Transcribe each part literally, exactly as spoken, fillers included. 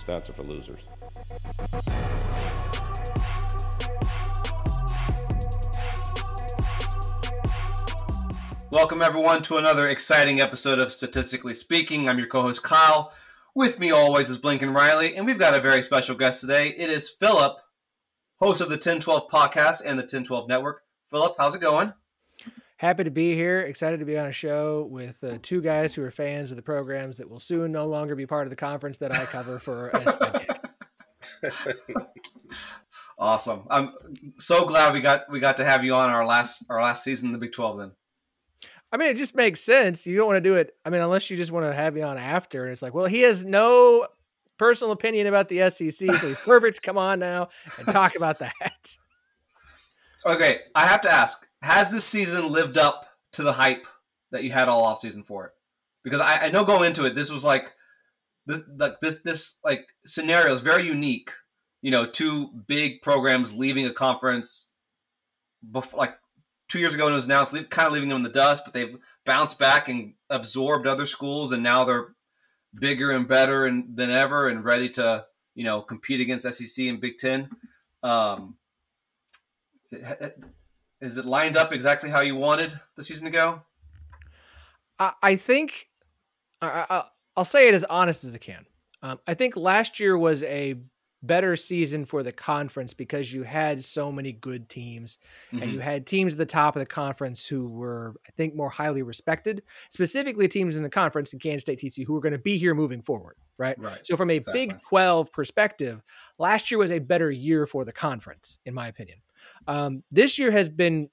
stats are for losers. Welcome, everyone, to another exciting episode of Statistically Speaking. I'm your co-host, Kyle. With me always is Blinken Riley, and we've got a very special guest today. It is Philip, host of the ten twelve podcast and the ten twelve network. Philip, how's it going? Happy to be here. Excited to be on a show with uh, two guys who are fans of the programs that will soon no longer be part of the conference that I cover for a decade. Awesome. I'm so glad we got we got to have you on our last our last season in the Big twelve then. I mean, it just makes sense. You don't want to do it. I mean, unless you just want to have me on after. And it's like, well, he has no personal opinion about the S E C, so he's perfect to come on now and talk about that. Okay, I have to ask, has this season lived up to the hype that you had all offseason for it? Because I, I know going into it, this was like this like this this like scenario is very unique. You know, two big programs leaving a conference before, like two years ago, and it was announced, kind of leaving them in the dust, but they've bounced back and absorbed other schools, and now they're bigger and better and, than ever and ready to, you know, compete against S E C and Big Ten. Um, is it lined up exactly how you wanted the season to go? I, I think I, I'll say it as honest as I can. Um, I think last year was a better season for the conference because you had so many good teams, mm-hmm. and you had teams at the top of the conference who were, I think, more highly respected, specifically teams in the conference in Kansas State, T C U, who are going to be here moving forward. Right. Right. So from a exactly. Big twelve perspective, last year was a better year for the conference, in my opinion. Um, this year has been,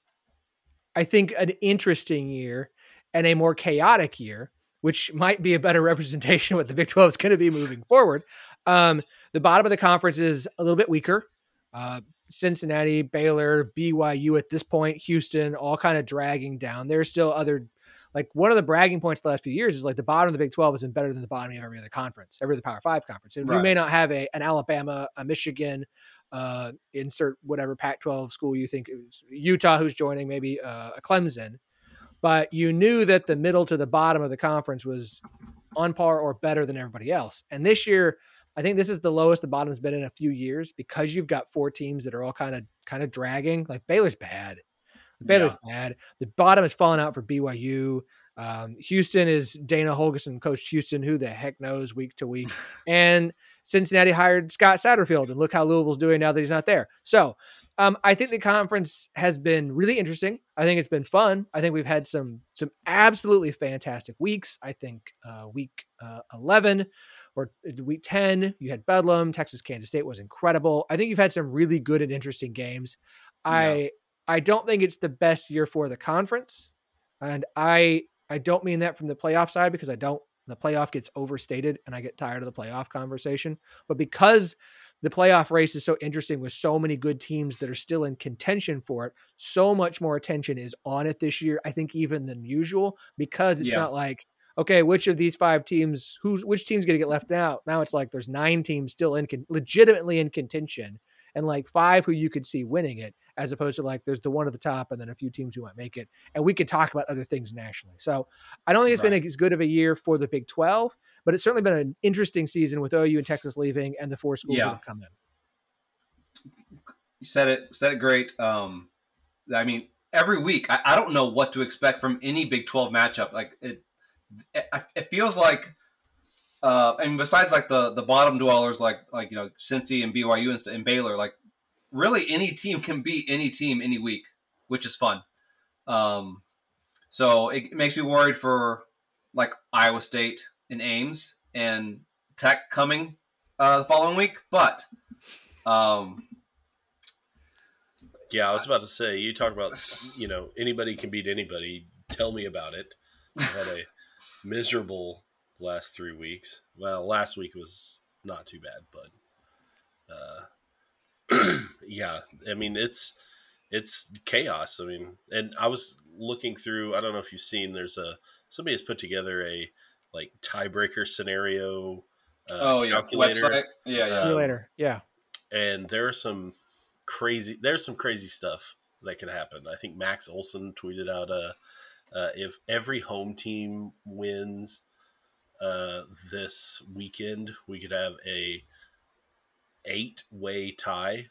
I think, an interesting year and a more chaotic year, which might be a better representation of what the Big twelve is going to be moving forward. Um, the bottom of the conference is a little bit weaker. Uh, Cincinnati, Baylor, B Y U at this point, Houston, all kind of dragging down. There's still other, like one of the bragging points the last few years is like the bottom of the Big twelve has been better than the bottom of every other conference, every other Power Five conference. And right. we may not have a an Alabama, a Michigan, uh, insert whatever Pac twelve school you think, it was Utah who's joining, maybe uh, a Clemson. But you knew that the middle to the bottom of the conference was on par or better than everybody else. And this year, I think this is the lowest the bottom's been in a few years because you've got four teams that are all kind of kind of dragging. Like Baylor's bad. Baylor's yeah. bad. The bottom has fallen out for B Y U. Um, Houston is Dana Holgorsen coached Houston. Who the heck knows week to week? And Cincinnati hired Scott Satterfield, and look how Louisville's doing now that he's not there. So um, I think the conference has been really interesting. I think it's been fun. I think we've had some some absolutely fantastic weeks. I think uh, week uh, eleven or week ten, you had Bedlam. Texas, Kansas State was incredible. I think you've had some really good and interesting games. I yeah. I don't think it's the best year for the conference, and I I don't mean that from the playoff side because I don't. The playoff gets overstated, and I get tired of the playoff conversation. But because the playoff race is so interesting with so many good teams that are still in contention for it, so much more attention is on it this year, I think, even than usual, because it's yeah. not like, okay, which of these five teams, who's which team's going to get left out? Now it's like there's nine teams still in con- legitimately in contention, and like five who you could see winning it, as opposed to like there's the one at the top and then a few teams who might make it. And we could talk about other things nationally. So I don't think it's right. been as good of a year for the Big twelve, but it's certainly been an interesting season with O U and Texas leaving and the four schools yeah. that have come in. You said it, said it great. Um, I mean, every week, I, I don't know what to expect from any Big twelve matchup. Like it, it, it feels like, uh, I mean, besides like the, the bottom dwellers, like, like, you know, Cincy and B Y U and, and Baylor, like really any team can beat any team any week, which is fun. Um, so it, it makes me worried for like Iowa State and Ames and Tech coming uh, the following week. But um, yeah, I was about to say, you talk about, you know, anybody can beat anybody. Tell me about it. I had a miserable last three weeks. Well, last week was not too bad, but uh, yeah, I mean, it's, it's chaos. I mean, and I was looking through, I don't know if you've seen, there's a, somebody has put together a like tiebreaker scenario. Uh, oh yeah. calculator. Website. Yeah. Yeah. Calculator. Yeah. And there are some crazy, there's some crazy stuff that could happen. I think Max Olson tweeted out, uh, uh, if every home team wins, uh, this weekend, we could have a eight-way tie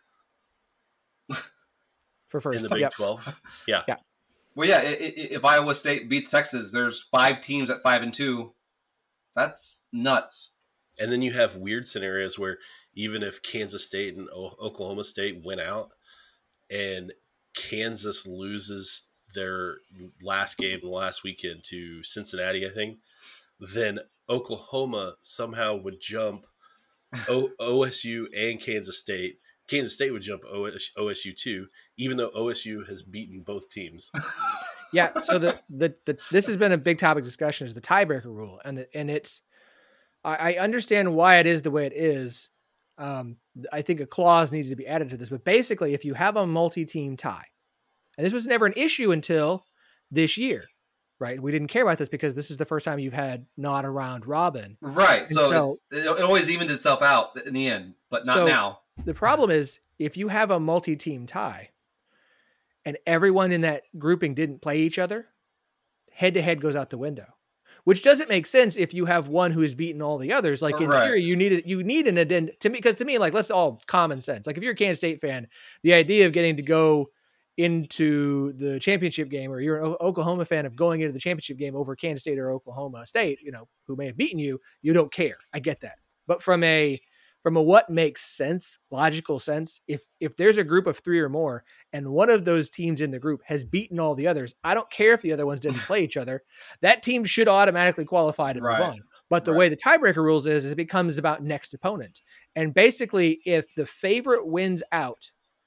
for first in the Big yep. twelve. Yeah. Yeah. Well, yeah, if Iowa State beats Texas, there's five teams at five and two. That's nuts. And then you have weird scenarios where even if Kansas State and o- Oklahoma State win out and Kansas loses their last game last weekend to Cincinnati, I think, then Oklahoma somehow would jump o- O S U and Kansas State. Kansas State would jump O S U too, even though O S U has beaten both teams. Yeah. So the, the, the, this has been a big topic discussion is the tiebreaker rule. And the, and it's, I, I understand why it is the way it is. Um, I think a clause needs to be added to this, but basically if you have a multi-team tie, and this was never an issue until this year, right? We didn't care about this because this is the first time you've had not a round robin. Right. So, so it, it always evened itself out in the end, but not so now. The problem is if you have a multi-team tie and everyone in that grouping didn't play each other, head-to-head goes out the window, which doesn't make sense if you have one who has beaten all the others. Like in right. theory, you need a, you need an addendum to me, because to me, like, let's all common sense. Like if you're a Kansas State fan, the idea of getting to go into the championship game, or you're an Oklahoma fan of going into the championship game over Kansas State or Oklahoma State, you know, who may have beaten you, you don't care. I get that. But from a, from a, what makes sense, logical sense, if, if there's a group of three or more and one of those teams in the group has beaten all the others, I don't care if the other ones didn't play each other, that team should automatically qualify to right. move on. But the right. way the tiebreaker rules is, is it becomes about next opponent. And basically if the favorite wins out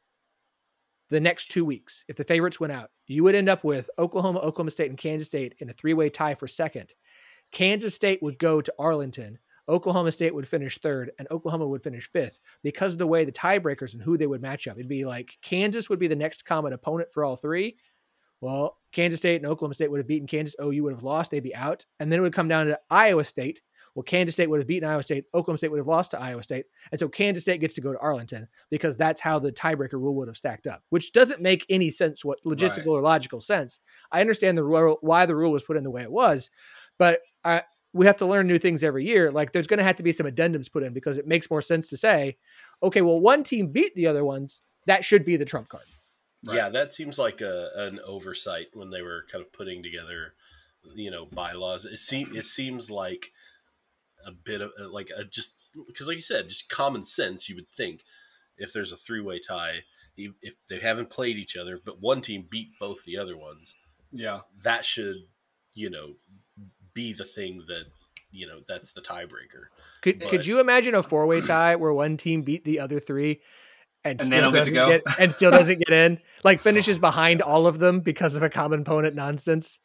the next two weeks, if the favorites went out, you would end up with Oklahoma, Oklahoma State, and Kansas State in a three-way tie for second. Kansas State would go to Arlington. Oklahoma State would finish third, and Oklahoma would finish fifth because of the way the tiebreakers and who they would match up. It'd be like Kansas would be the next common opponent for all three. Well, Kansas State and Oklahoma State would have beaten Kansas. O U would have lost. They'd be out. And then it would come down to Iowa State. Well, Kansas State would have beaten Iowa State. Oklahoma State would have lost to Iowa State. And so Kansas State gets to go to Arlington because that's how the tiebreaker rule would have stacked up, which doesn't make any sense, what logistical right. or logical sense. I understand the rule, why the rule was put in the way it was, but I, we have to learn new things every year. Like there's going to have to be some addendums put in because it makes more sense to say, okay, well, one team beat the other ones. That should be the trump card. Right. Yeah, that seems like a, an oversight when they were kind of putting together, you know, bylaws. It, se- it seems like a bit of like a just because like you said, just common sense. You would think if there's a three-way tie, if they haven't played each other, but one team beat both the other ones, yeah, that should, you know, be the thing that, you know, that's the tiebreaker. Could but, could you imagine a four-way tie where one team beat the other three and, and still don't get to go get, and still doesn't get in, like finishes behind all of them because of a common opponent nonsense?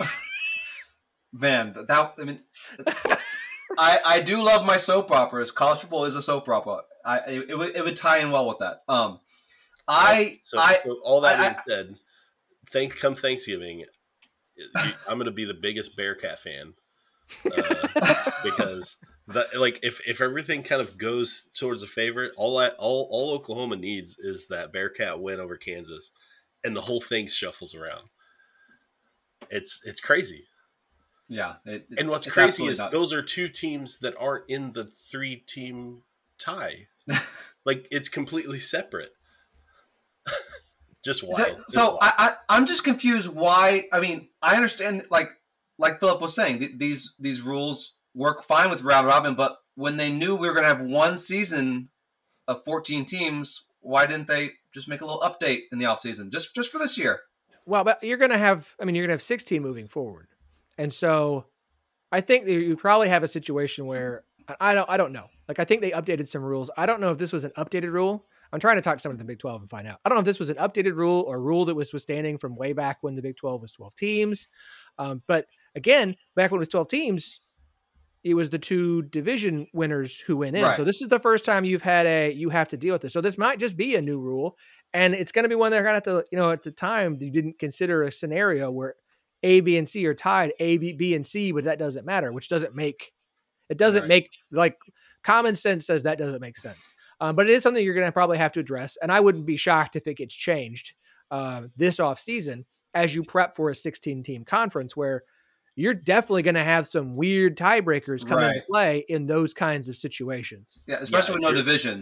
Man, that I mean. I, I do love my soap operas. College football is a soap opera. I it, it would it would tie in well with that. Um, I so, I so all that I, being said, thank come Thanksgiving, I'm going to be the biggest Bearcat fan uh, because the, like if, if everything kind of goes towards a favorite, all I, all all Oklahoma needs is that Bearcat win over Kansas, and the whole thing shuffles around. It's it's crazy. Yeah. It, and what's crazy is nuts. Those are two teams that aren't in the three-team tie. Like, it's completely separate. Just wild. So, just so wild. I, I, I'm just confused why. I mean, I understand, like like Philip was saying, th- these these rules work fine with round robin, but when they knew we were going to have one season of fourteen teams, why didn't they just make a little update in the offseason, just just for this year? Well, but you're going to have, I mean, you're going to have sixteen moving forward. And so I think that you probably have a situation where I don't, I don't know. Like, I think they updated some rules. I don't know if this was an updated rule. I'm trying to talk to someone in the Big twelve and find out. I don't know if this was an updated rule or a rule that was, was standing from way back when the Big twelve was twelve teams. Um, but again, back when it was twelve teams, it was the two division winners who went in. Right. So this is the first time you've had a, you have to deal with this. So this might just be a new rule, and it's going to be one they're going to have to, you know, at the time you didn't consider a scenario where A, B, and C are tied, A, B, B, and C, but that doesn't matter, which doesn't make, it doesn't right. make, like, common sense says that doesn't make sense. Um, but it is something you're going to probably have to address, and I wouldn't be shocked if it gets changed uh, this offseason as you prep for a sixteen-team conference where you're definitely going to have some weird tiebreakers come right. into play in those kinds of situations. Yeah, especially yeah, with no divisions.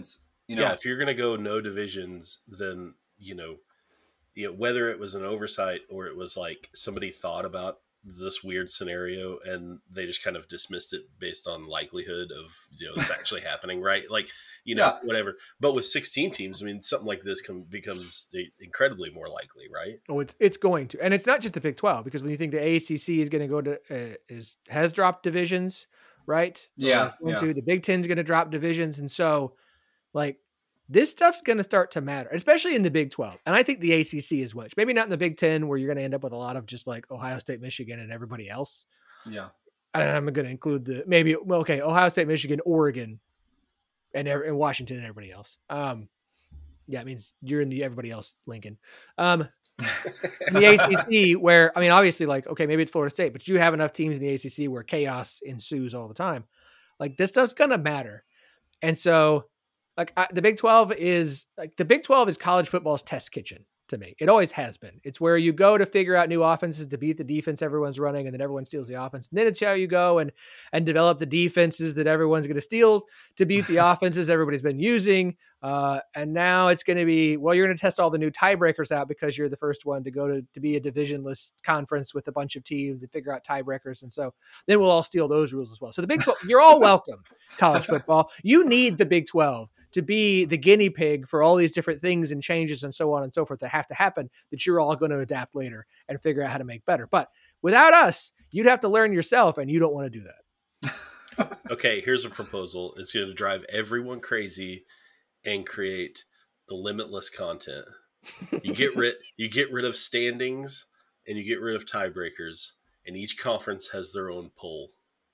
You know, yeah, if you're going to go no divisions, then, you know, you know, whether it was an oversight or it was like somebody thought about this weird scenario and they just kind of dismissed it based on likelihood of, you know, this actually happening, right? Like, you know, Yeah. whatever. But with sixteen teams, I mean, something like this com- becomes incredibly more likely, right? Oh, it's it's going to, and it's not just the Big twelve, because when you think the A C C is going to go to uh, is has dropped divisions, right? Yeah, Or is going yeah. to, the Big Ten is going to drop divisions, and so like this stuff's going to start to matter, especially in the Big twelve, and I think the A C C is much. Maybe not in the Big Ten, where you're going to end up with a lot of just like Ohio State, Michigan, and everybody else. Yeah. And I'm going to include the maybe well, okay, Ohio State, Michigan, Oregon, and and Washington and everybody else. Um, yeah, it means you're in the everybody else, Lincoln. Um, in the A C C, where I mean, obviously, like okay, maybe it's Florida State, but you have enough teams in the A C C where chaos ensues all the time. Like this stuff's going to matter, and so like I, the Big twelve is like the Big twelve is college football's test kitchen to me. It always has been. It's where you go to figure out new offenses to beat the defense everyone's running, and then everyone steals the offense. And then it's how you go and and develop the defenses that everyone's going to steal to beat the offenses everybody's been using. Uh, and now it's going to be, well, you're going to test all the new tiebreakers out because you're the first one to go to, to be a divisionless conference with a bunch of teams and figure out tiebreakers. And so then we'll all steal those rules as well. So the Big twelve, you're all welcome, college football. You need the Big twelve to be the guinea pig for all these different things and changes and so on and so forth that have to happen that you're all going to adapt later and figure out how to make better. But without us, you'd have to learn yourself, and you don't want to do that. Okay, here's a proposal. It's going to drive everyone crazy and create the limitless content. You get rid you get rid of standings and you get rid of tiebreakers, and each conference has their own poll.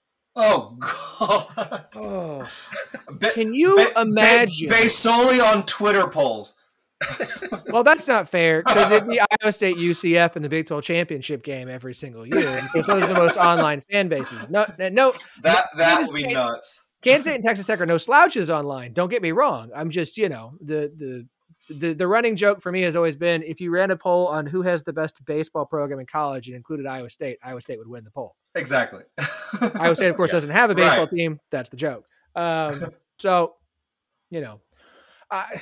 Oh God! Oh, Ba- can you ba- imagine? ba- based solely on Twitter polls. Well, that's not fair, because it'd be Iowa State, U C F, and the Big twelve championship game every single year, because those are the most online fan bases. No, no, That that Kansas would be State- nuts. Kansas State and Texas Tech are no slouches online. Don't get me wrong. I'm just, you know, the the the the running joke for me has always been, if you ran a poll on who has the best baseball program in college and included Iowa State, Iowa State would win the poll. Exactly. Iowa State, of course, Yeah. doesn't have a baseball Right. team. That's the joke. Um, so, you know, I,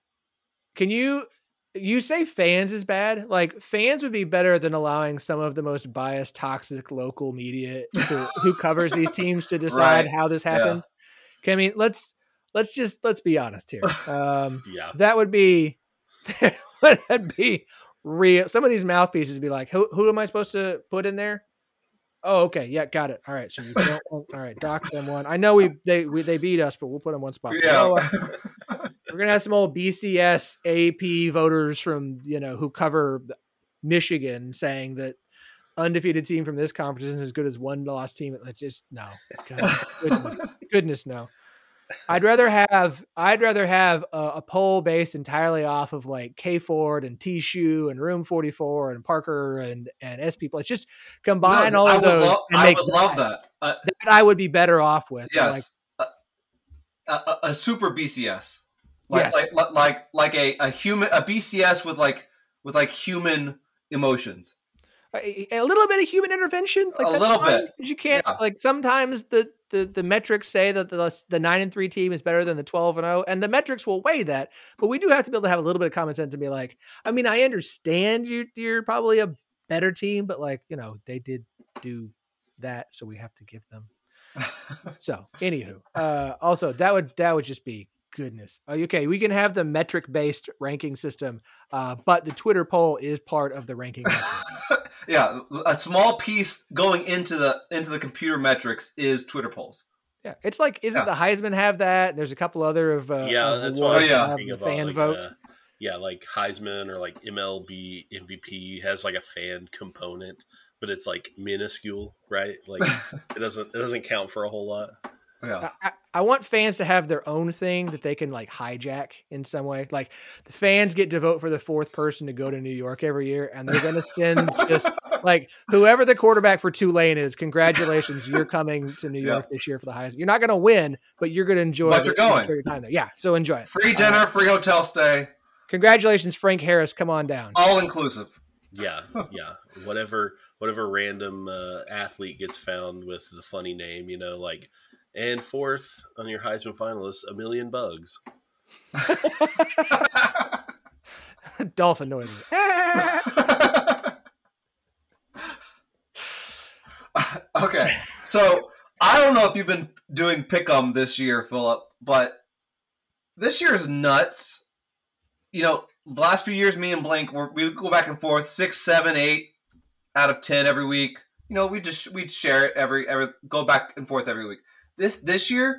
can you you say fans is bad? Like, fans would be better than allowing some of the most biased, toxic local media to, who covers these teams to decide Right. how this happens. Okay, I mean, let's let's just let's be honest here. Um, Yeah. that would be that would be real. Some of these mouthpieces would be like, who who am I supposed to put in there? Oh, okay, yeah, got it. All right, so you don't, all right, dock them one. I know we they we, they beat us, but we'll put them one spot. You Yeah. know what? We're gonna have some old B C S A P voters from, you know, who cover Michigan saying that undefeated team from this conference isn't as good as one lost team. It's just no. God, goodness, goodness no. I'd rather have I'd rather have a, a poll based entirely off of like K Ford and T Shoe and Room forty-four and Parker and and S P Plus. Just combine No, all I of would those lo- and I make would love that. Uh, that I would be better off with. yes, a, a, a super B C S, like Yes. like like like, like a, a human a B C S with like with like human emotions. a, a little bit of human intervention, like A that's little fine, bit. 'cause you can't Yeah. like sometimes the, the the metrics say that the the nine and three team is better than the twelve and zero, and the metrics will weigh that. But we do have to be able to have a little bit of common sense and be like, I mean, I understand you you're probably a better team, but like, you know, they did do that, so we have to give them. So, anywho, uh, also that would that would just be goodness. Uh, okay, we can have the metric based ranking system, uh, but the Twitter poll is part of the ranking. Yeah, a small piece going into the into the computer metrics is Twitter polls. Yeah, it's like, isn't Yeah. the Heisman have that? There's a couple other of uh, yeah, of that's what awards I was yeah. that have thinking the about. fan Like, vote. uh, yeah, like Heisman or like M L B M V P has like a fan component, but it's like minuscule, right? Like it doesn't it doesn't count for a whole lot. Yeah, I, I want fans to have their own thing that they can like hijack in some way. Like the fans get to vote for the fourth person to go to New York every year, and they're going to send just like whoever the quarterback for Tulane is. Congratulations, you're coming to New Yeah. York this year for the Heisman. You're not going to win, but you're going to enjoy. But you're the- going. your time there. Yeah, so enjoy it. free dinner, Uh, free hotel stay, congratulations, Frank Harris. Come on down. all inclusive. Yeah, yeah. Whatever whatever random uh, athlete gets found with the funny name, you know, like and fourth on your Heisman finalists, a million bugs. Dolphin noises. Okay, so I don't know if you've been doing pick'em this year, Philip, but this year is nuts. You know, the last few years, me and Blink, we're, we would go back and forth, six, seven, eight out of ten every week. You know, we just we'd share it every every go back and forth every week. This this year,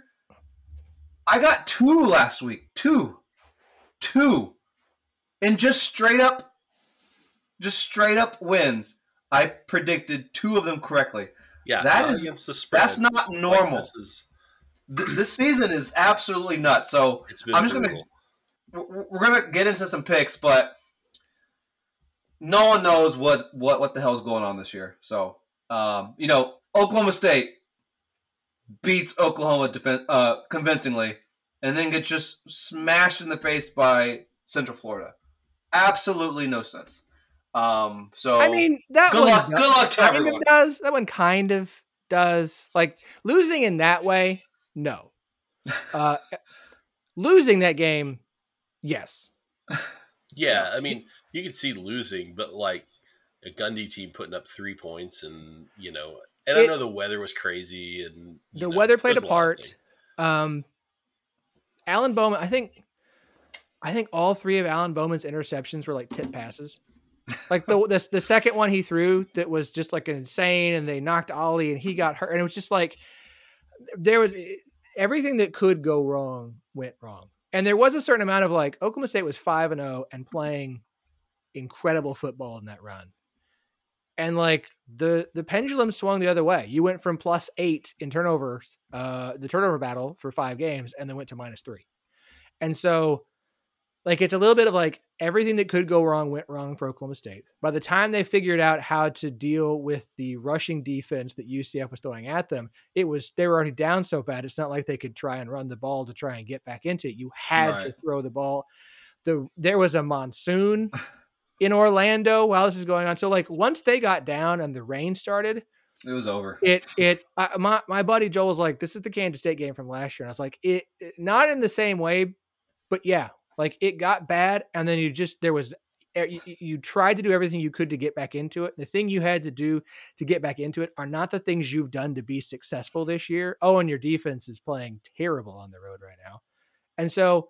I got two last week, two, two, and just straight up, just straight up wins. I predicted two of them correctly. Yeah, that is against the spread. That's not normal. Like this, is, Th- this season is absolutely nuts. So it's been I'm just brutal. gonna we're, we're gonna get into some picks, but no one knows what what what the hell's going on this year. So um, you know, Oklahoma State beats Oklahoma defen- uh, convincingly, and then gets just smashed in the face by Central Florida. Absolutely no sense. Um, so I mean, that good one luck. does, Good luck to kind everyone. of does. That one kind of does. Like losing in that way, no. Uh, losing that game, yes. Yeah, I mean, you could see losing, but like a Gundy team putting up three points, and you know, and It- I know the weather was crazy, and you The know, weather played a there's lot of part. things. Um, Alan Bowman, I think, I think all three of Alan Bowman's interceptions were like tip passes. Like the, the the second one he threw that was just like an insane, and they knocked Ollie, and he got hurt, and it was just like there was everything that could go wrong went wrong, and there was a certain amount of like Oklahoma State was five and zero and playing incredible football in that run, and like the the pendulum swung the other way. You went from plus eight in turnovers, uh, the turnover battle for five games, and then went to minus three, and so. Like, it's a little bit of like everything that could go wrong went wrong for Oklahoma State. By the time they figured out how to deal with the rushing defense that U C F was throwing at them, it was, they were already down so bad. It's not like they could try and run the ball to try and get back into it. You had Right. to throw the ball. The, there was a monsoon in Orlando while this is going on. So like once they got down and the rain started, It was over. it, it, I, my, my buddy Joel was like, this is the Kansas State game from last year. And I was like, it, it not in the same way, but yeah. Like it got bad, and then you just there was you, you tried to do everything you could to get back into it. The thing you had to do to get back into it are not the things you've done to be successful this year. Oh, and your defense is playing terrible on the road right now, and so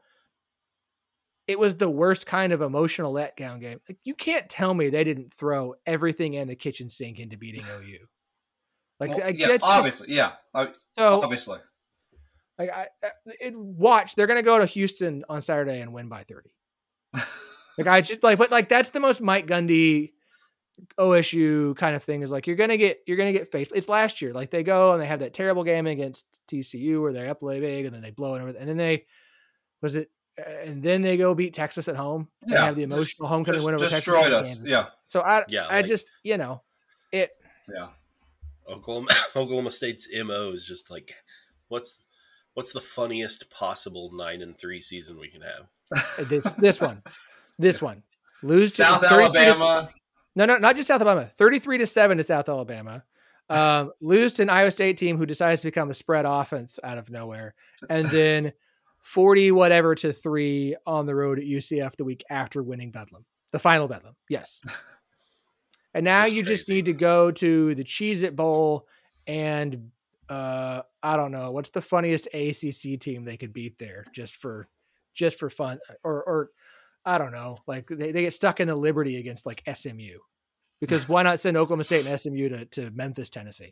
it was the worst kind of emotional letdown game. Like you can't tell me they didn't throw everything in the kitchen sink into beating O U. Like, Well, like yeah, that's just- obviously, yeah, I- so obviously. Like I, it, watch, they're gonna go to Houston on Saturday and win by thirty. Like I just like, but like that's the most Mike Gundy O S U kind of thing is like you're gonna get you're gonna get faced. It's last year, like they go and they have that terrible game against T C U where they're up late big and then they blow it over, and then they was it, and then they go beat Texas at home and Yeah, have the emotional homecoming Just win over Texas. destroyed and us. Kansas. Yeah, So I Yeah, I like- just you know it. yeah. Oklahoma Oklahoma State's M O is just like, what's what's the funniest possible nine and three season we can have? This this one, this one lose to South thirty-three to- Alabama. No, no, not just South Alabama. thirty-three to seven to South Alabama. Um, lose to an Iowa State team who decides to become a spread offense out of nowhere, and then forty whatever to three on the road at U C F the week after winning Bedlam, the final Bedlam. Yes. And now Just you just crazy. need to go to the Cheez-It Bowl and uh, I don't know what's the funniest A C C team they could beat there just for just for fun, or or I don't know, like they, they get stuck in the Liberty against like S M U, because why not send Oklahoma State and S M U to, to Memphis, Tennessee?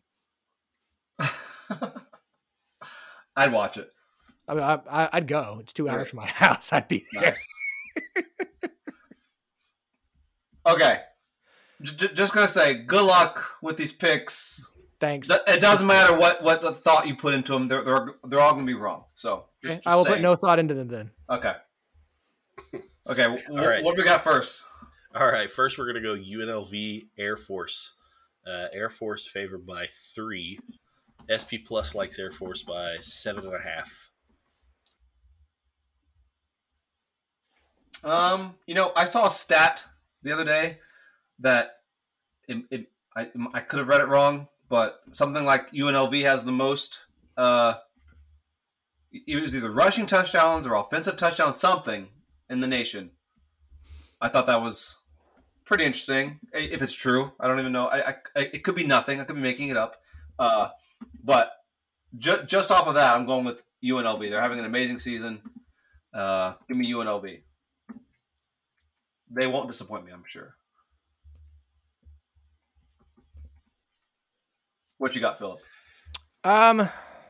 I'd watch it. I mean, I, I, I'd go. It's two hours Right. from my house. I'd be there. Nice. Okay. J- j- just gonna say, good luck with these picks. Thanks. Th- It doesn't matter what what the thought you put into them; they're they're, they're all gonna be wrong. So just, Okay, just I will saying. put no thought into them then. Okay. Okay. w- All right. What do we got first? All right, first we're gonna go U N L V Air Force. Uh, Air Force favored by three. S P Plus likes Air Force by seven and a half. Um, you know, I saw a stat the other day that it, it I I could have read it wrong, but something like U N L V has the most uh it was either rushing touchdowns or offensive touchdowns, something in the nation. I thought that was pretty interesting. If it's true, I don't even know. I, I it could be nothing. I could be making it up. Uh, but ju- just off of that, I'm going with U N L V. They're having an amazing season. Uh, give me U N L V. They won't disappoint me, I'm sure. What you got, Philip? Um,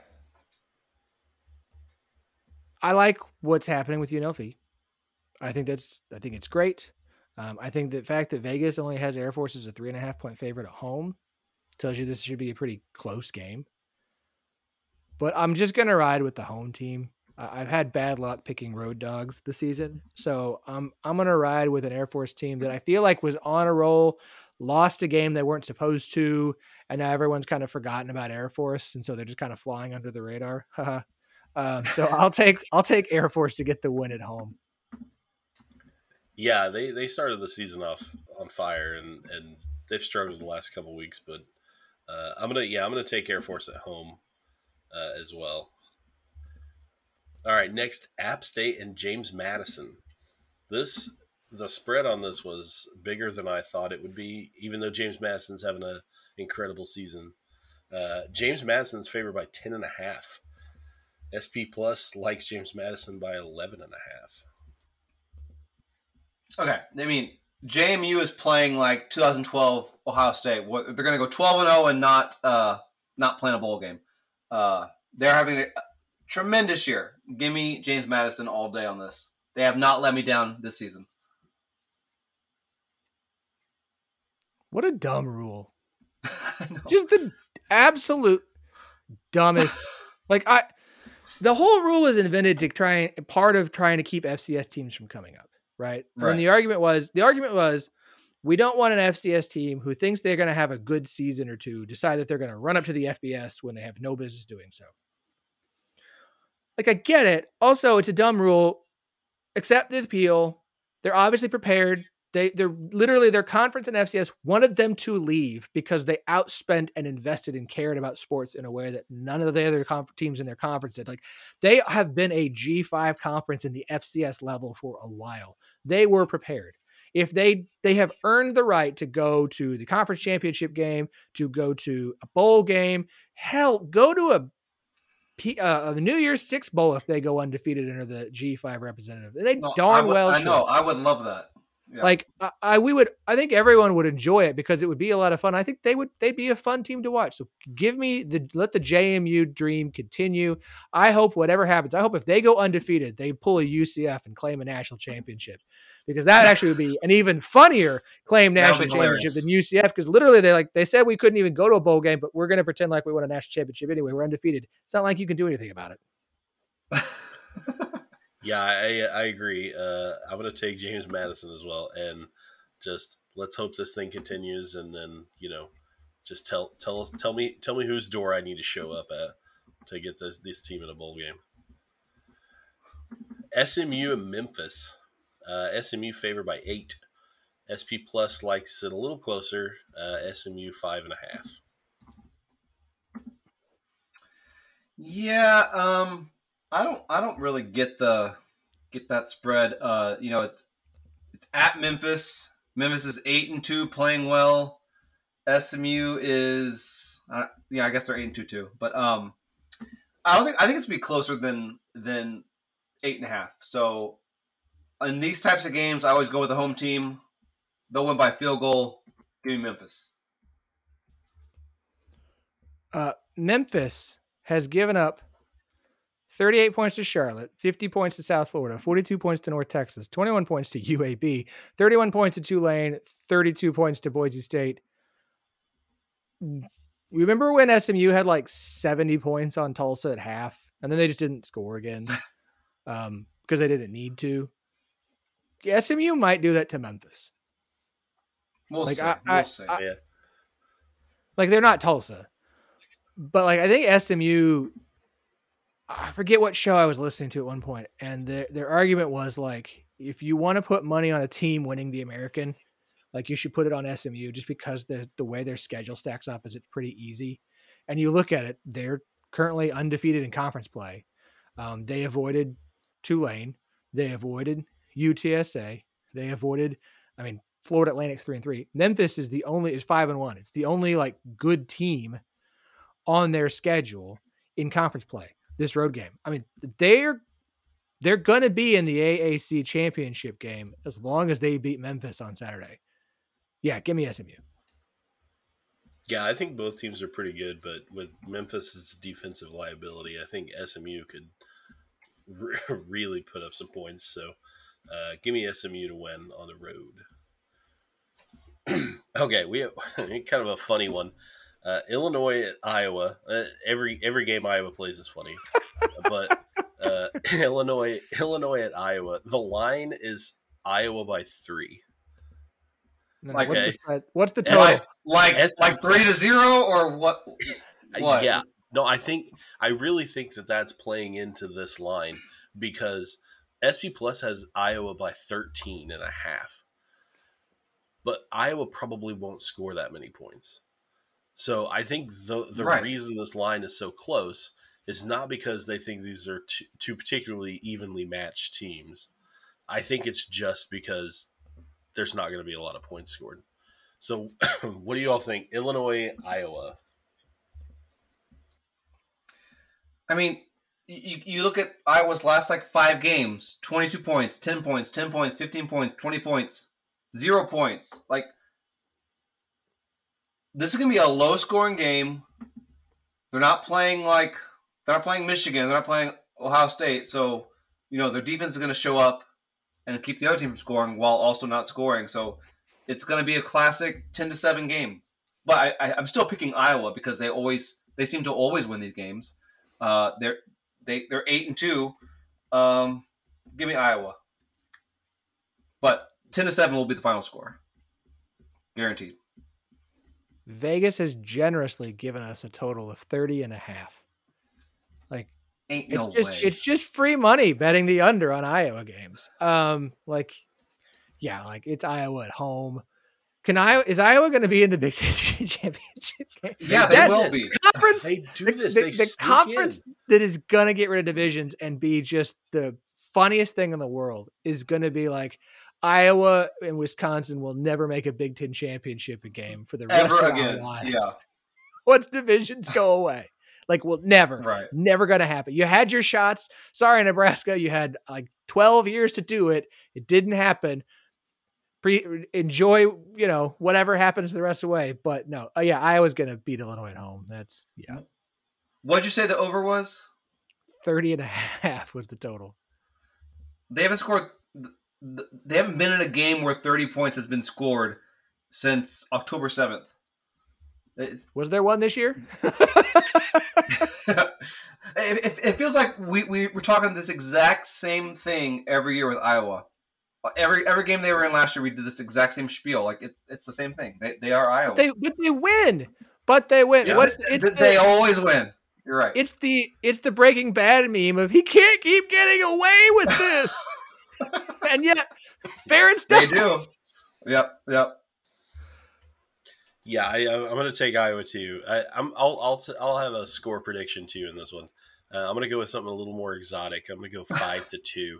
I like what's happening with U N L V. I think that's. I think it's great. Um, I think the fact that Vegas only has Air Force as a three and a half point favorite at home tells you this should be a pretty close game. But I'm just gonna ride with the home team. Uh, I've had bad luck picking road dogs this season, so I'm I'm gonna ride with an Air Force team that I feel like was on a roll, lost a game they weren't supposed to, and now everyone's kind of forgotten about Air Force, and so they're just kind of flying under the radar. um, so I'll take I'll take Air Force to get the win at home. Yeah, they, they started the season off on fire, and, and they've struggled the last couple of weeks. But uh, I'm gonna yeah I'm gonna take Air Force at home uh, as well. All right, next App State and James Madison. This the spread on this was bigger than I thought it would be, even though James Madison's having an incredible season. Uh, James Madison's favored by ten and a half. S P Plus likes James Madison by eleven and a half. Okay, I mean, J M U is playing like two thousand twelve Ohio State. They're going to go twelve and oh and not uh, not playing a bowl game. Uh, they're having a tremendous year. Give me James Madison all day on this. They have not let me down this season. What a dumb rule. Just the absolute dumbest. Like I, the whole rule was invented to try and part of trying to keep F C S teams from coming up. Right. Right. And the argument was, the argument was, we don't want an F C S team who thinks they're going to have a good season or two decide that they're going to run up to the F B S when they have no business doing so. Like, I get it. Also, it's a dumb rule. Accept the appeal. They're obviously prepared. They, they're literally, their conference and F C S wanted them to leave because they outspent and invested and cared about sports in a way that none of the other conf- teams in their conference did. Like, they have been a G five conference in the F C S level for a while. They were prepared. If they, they have earned the right to go to the conference championship game, to go to a bowl game, hell, go to a P, uh, a New Year's Six bowl if they go undefeated under the G five representative. They No, darn I would, well I should. know. I would love that. Yeah. Like I, I, we would, I think everyone would enjoy it because it would be a lot of fun. I think they would, they'd be a fun team to watch. So give me the, let the J M U dream continue. I hope whatever happens, I hope if they go undefeated, they pull a U C F and claim a national championship, because that actually would be an even funnier claim national championship than U C F. Because literally they like, they said we couldn't even go to a bowl game, but we're going to pretend like we won a national championship anyway. We're undefeated. It's not like you can do anything about it. Yeah, I I agree. Uh, I'm going to take James Madison as well, and just let's hope this thing continues, and then you know, just tell tell us tell me tell me whose door I need to show up at to get this this team in a bowl game. S M U and Memphis. Uh, S M U favored by eight. S P Plus likes it a little closer. Uh, S M U five and a half. Yeah, um, I don't, I don't really get the get that spread. Uh, you know, it's it's at Memphis. Memphis is eight and two, playing well. S M U is, uh, yeah, I guess they're eight and two too. But um, I don't think I think it's gonna be closer than than eight and a half. So in these types of games, I always go with the home team. They'll win by field goal. Give me Memphis. Uh, Memphis has given up thirty-eight points to Charlotte, fifty points to South Florida, forty-two points to North Texas, twenty-one points to U A B, thirty-one points to Tulane, thirty-two points to Boise State. Remember when S M U had like seventy points on Tulsa at half, and then they just didn't score again um, because they didn't need to? S M U might do that to Memphis. We'll like, see. I, We'll I, see. I, Yeah. Like, they're not Tulsa. But, like, I think S M U, I forget what show I was listening to at one point, and their, their argument was, like, if you want to put money on a team winning the American, like, you should put it on S M U just because the the way their schedule stacks up is it's pretty easy. And you look at it, they're currently undefeated in conference play. Um, they avoided Tulane. They avoided U T S A. They avoided, I mean, Florida Atlantic's three and three. Memphis is the only is five and one. It's the only like good team on their schedule in conference play this road game. I mean, they're they're gonna be in the A A C championship game as long as they beat Memphis on Saturday. Yeah, give me S M U. Yeah, I think both teams are pretty good, but with Memphis's defensive liability, I think S M U could re- really put up some points. So, uh, give me S M U to win on the road. Okay, we have kind of a funny one. Uh, Illinois at Iowa. Uh, every every game Iowa plays is funny, but uh, Illinois Illinois at Iowa. The line is Iowa by three. No, Like, what's, okay. the spread? What's the total? Like like S- like three to zero or what? What? Yeah, no, I think I really think that that's playing into this line because S P Plus has Iowa by thirteen and a half, but Iowa probably won't score that many points. So I think the the Right. reason this line is so close is not because they think these are two, two particularly evenly matched teams. I think it's just because there's not going to be a lot of points scored. So what do you all think? Illinois, Iowa. I mean, you, you look at Iowa's last like five games: twenty-two points, ten points, ten points, fifteen points, twenty points, zero points. Like, this is gonna be a low-scoring game. They're not playing like they're not playing Michigan. They're not playing Ohio State. So, you know, their defense is gonna show up and keep the other team from scoring while also not scoring. So, it's gonna be a classic ten to seven game. But I, I, I'm still picking Iowa because they always they seem to always win these games. Uh, they're they they're eight and two. Um, give me Iowa, but ten to seven will be the final score, guaranteed. Vegas has generously given us a total of thirty and a half. Like, Ain't it's no just way. it's just free money betting the under on Iowa games. Um, like, yeah, like it's Iowa at home. Can Iowa is Iowa going to be in the Big Ten championship game? Yeah, they That will is be. Conference, They do the, this. the- They the sneak conference in. that is going to get rid of divisions and be just the funniest thing in the world is going to be like Iowa and Wisconsin will never make a Big Ten championship game for the rest Ever of again. our lives. Yeah. Once divisions go away. Like, well, never, Right. never going to happen. You had your shots. Sorry, Nebraska. You had like twelve years to do it. It didn't happen. Pre- enjoy, you know, whatever happens the rest of the way. But no, uh, yeah, Iowa's going to beat Illinois at home. That's, yeah, What'd you say the over was? thirty and a half was the total. They haven't scored. They haven't been in a game where thirty points has been scored since October seventh. It's, Was there one this year? it, it, it feels like we, we we're talking this exact same thing every year with Iowa. Every every game they were in last year, we did this exact same spiel. Like it's it's the same thing. They they are Iowa. But they, but they win. But they win. Yeah, What's, they, it's they the, always win. You're right. It's the it's the Breaking Bad meme of he can't keep getting away with this, and yet Ferentz They does. do. Yep. Yep. Yeah, I, I'm going to take Iowa too. I, I'm, I'll, I'll, t- I'll have a score prediction too in this one. Uh, I'm going to go with something a little more exotic. I'm going to go five to two.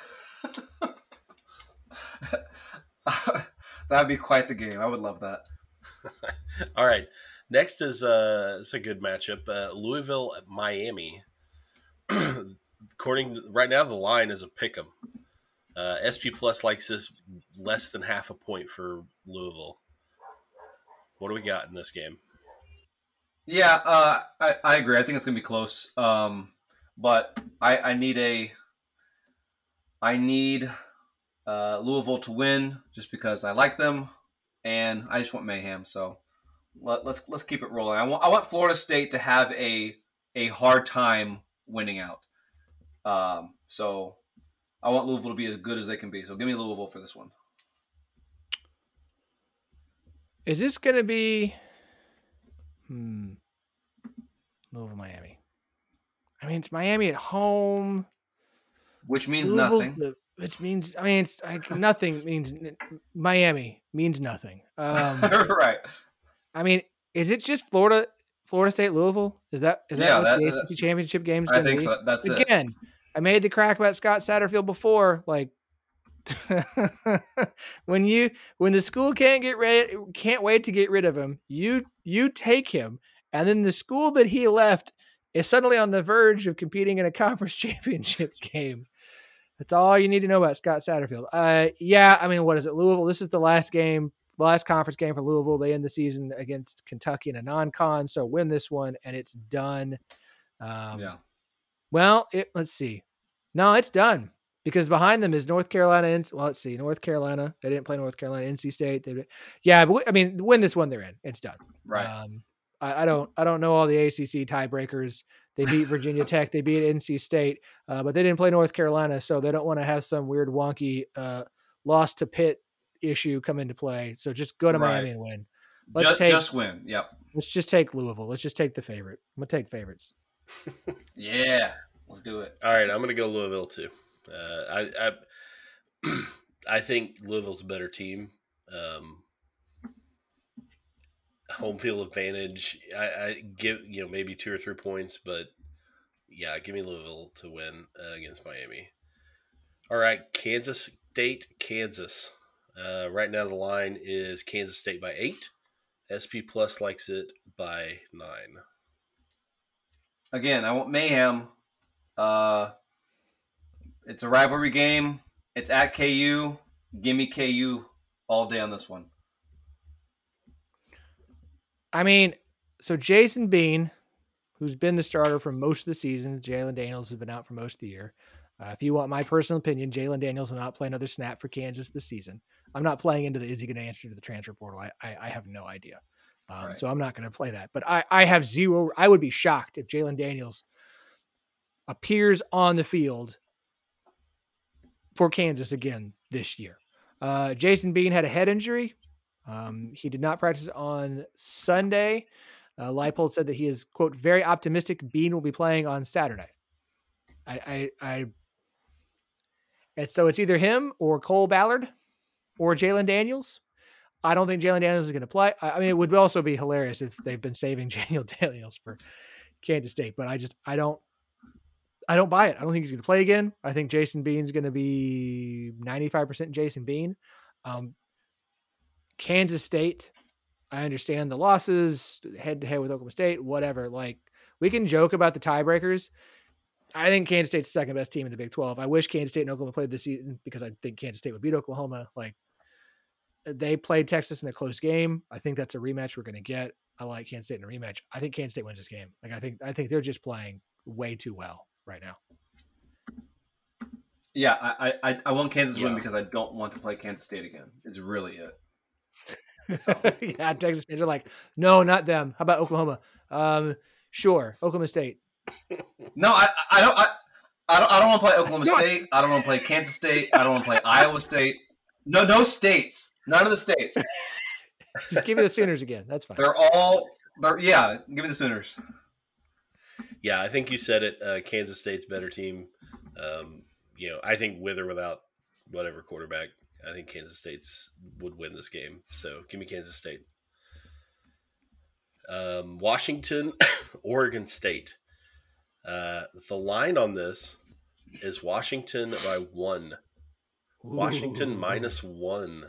That'd be quite the game. I would love that. All right. Next is uh, it's a good matchup. Uh, Louisville at Miami. According to, right now, the line is a pick 'em. Uh, S P Plus likes this less than half a point for Louisville. What do we got in this game? Yeah, uh, I, I agree. I think it's gonna be close. Um, but I, I need a I need uh, Louisville to win just because I like them and I just want mayhem. So let, let's let's keep it rolling. I want I want Florida State to have a a hard time winning out. Um, so I want Louisville to be as good as they can be. So give me Louisville for this one. Is this going to be hmm, Louisville, Miami? I mean, it's Miami at home. Which means Louisville's nothing. the- which means, I mean, it's like nothing means Miami means nothing. Um, Right. I mean, is it just Florida? Florida State, Louisville? Is that is that Yeah, what that- the A C that's- C championship game is I going to think be? so. That's it. Again, I made the crack about Scott Satterfield before. Like when you when the school can't get rid can't wait to get rid of him, you you take him, and then the school that he left is suddenly on the verge of competing in a conference championship game. That's all you need to know about Scott Satterfield. Uh, yeah, I mean, what is it, Louisville? This is the last game, the last conference game for Louisville. They end the season against Kentucky in a non-con, so win this one and it's done. Um, Yeah. Well, it, let's see. No, it's done because behind them is North Carolina. And well, let's see, North Carolina. They didn't play North Carolina. N C State. They, yeah, but I mean, win this one, they're in. It's done. Right. Um, I, I don't. I don't know all the A C C tiebreakers. They beat Virginia Tech. They beat N C State, uh, but they didn't play North Carolina, so they don't want to have some weird wonky uh, loss to Pitt issue come into play. So just go to Right. Miami and win. Let's Just, take. just win. Yep. Let's just take Louisville. Let's just take the favorite. I'm gonna take favorites. Yeah. Let's do it. All right, I'm going to go Louisville too. Uh, I, I I think Louisville's a better team. Um, home field advantage. I, I give you know maybe two or three points, but yeah, give me Louisville to win uh, against Miami. All right, Kansas State, Kansas. Uh, right now the line is Kansas State by eight. S P Plus likes it by nine. Again, I want mayhem. Uh, it's a rivalry game. It's at K U. Give me K U all day on this one. I mean, so Jason Bean, who's been the starter for most of the season, Jalen Daniels has been out for most of the year. Uh, if you want my personal opinion, Jalen Daniels will not play another snap for Kansas this season. I'm not playing into the is he going to answer to the transfer portal? I I, I have no idea. Um, Right. So I'm not going to play that. But I, I have zero. I would be shocked if Jalen Daniels appears on the field for Kansas again this year. Uh, Jason Bean had a head injury. Um, he did not practice on Sunday. Uh, Leipold said that he is, quote, very optimistic Bean will be playing on Saturday. I, I, I, and so it's either him or Cole Ballard or Jalen Daniels. I don't think Jalen Daniels is going to play. I, I mean, it would also be hilarious if they've been saving Jalen Daniels for Kansas State, but I just, I don't, I don't buy it. I don't think he's going to play again. I think Jason Bean's going to be ninety-five percent Jason Bean. Um, Kansas State, I understand the losses head to head with Oklahoma State, whatever. Like, we can joke about the tiebreakers. I think Kansas State's the second best team in the Big twelve. I wish Kansas State and Oklahoma played this season because I think Kansas State would beat Oklahoma. Like, they played Texas in a close game. I think that's a rematch we're going to get. I like Kansas State in a rematch. I think Kansas State wins this game. Like, I think, I think they're just playing way too well right now. Yeah, I I, I want Kansas to win Yeah. because I don't want to play Kansas State again. It's really it. So. Yeah, Texas fans are like, no, not them. How about Oklahoma? Um, sure, Oklahoma State. No, I I don't I, I don't I don't want to play Oklahoma No. State. I don't want to play Kansas State. I don't want to play Iowa State. No, no states. None of the states. Just give me the Sooners again. That's fine. They're all. They're yeah. Give me the Sooners. Yeah, I think you said it. Uh, Kansas State's better team. Um, you know, I think with or without whatever quarterback, I think Kansas State's would win this game. So give me Kansas State. Um, Washington, Oregon State. Uh, the line on this is Washington by one. Washington Ooh. minus one.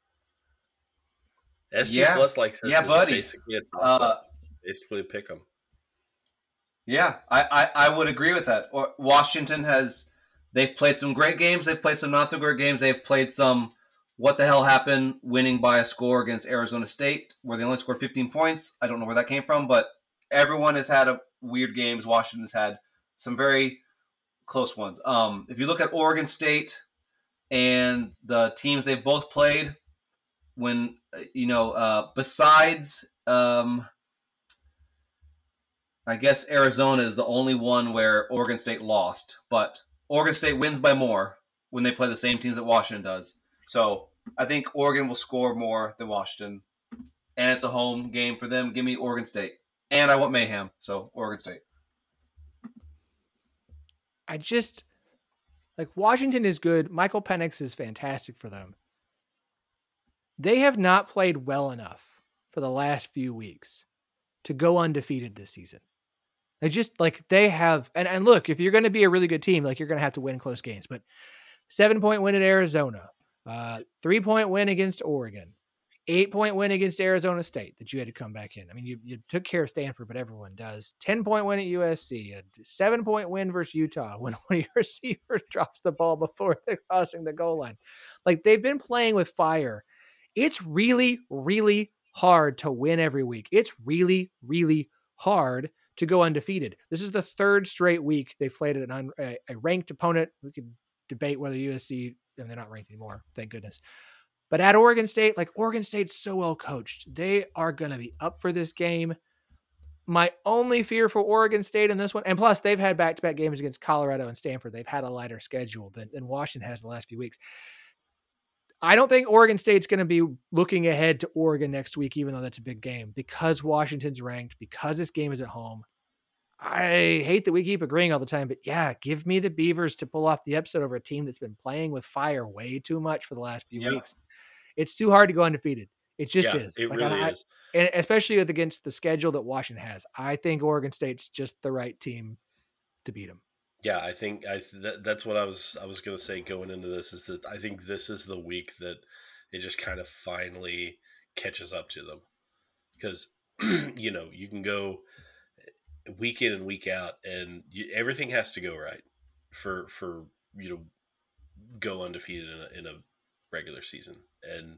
S P Yeah. Plus like says Yeah, this buddy. is basically a toss Uh, up. Basically a pick 'em. Yeah, I, I, I would agree with that. Or Washington has they've played some great games. They've played some not so great games. They've played some what the hell happened winning by a score against Arizona State where they only scored fifteen points. I don't know where that came from, but everyone has had a weird games. Washington's had some very close ones. Um, if you look at Oregon State and the teams they've both played, when you know uh, besides. Um, I guess Arizona is the only one where Oregon State lost, but Oregon State wins by more when they play the same teams that Washington does. So I think Oregon will score more than Washington, and it's a home game for them. Give me Oregon State. And I want mayhem, so Oregon State. I just like Washington is good. Michael Penix is fantastic for them. They have not played well enough for the last few weeks to go undefeated this season. They just like they have, and, and look, if you're going to be a really good team, like you're going to have to win close games, but seven point win at Arizona, uh, three point win against Oregon, eight point win against Arizona State that you had to come back in. I mean, you, you took care of Stanford, but everyone does. ten point win at U S C, a seven point win versus Utah when one of your receivers drops the ball before they're crossing the goal line. Like they've been playing with fire. It's really, really hard to win every week. It's really, really hard to go undefeated. This is the third straight week they've played an un, a, a ranked opponent. We could debate whether U S C, and they're not ranked anymore, thank goodness. But at Oregon State, like Oregon State's so well coached. They are going to be up for this game. My only fear for Oregon State in this one, and plus they've had back-to-back games against Colorado and Stanford. They've had a lighter schedule than, than Washington has the last few weeks. I don't think Oregon State's going to be looking ahead to Oregon next week, even though that's a big game, because Washington's ranked, because this game is at home. I hate that we keep agreeing all the time, but yeah, give me the Beavers to pull off the upset over a team that's been playing with fire way too much for the last few yeah. weeks. It's too hard to go undefeated. It just yeah, is. It like, really I, is. And especially against the schedule that Washington has. I think Oregon State's just the right team to beat them. Yeah, I think I that, that's what I was I was going to say going into this is that I think this is the week that it just kind of finally catches up to them. Because, you know, you can go week in and week out and you, everything has to go right for, for you to go undefeated in a, in a regular season. And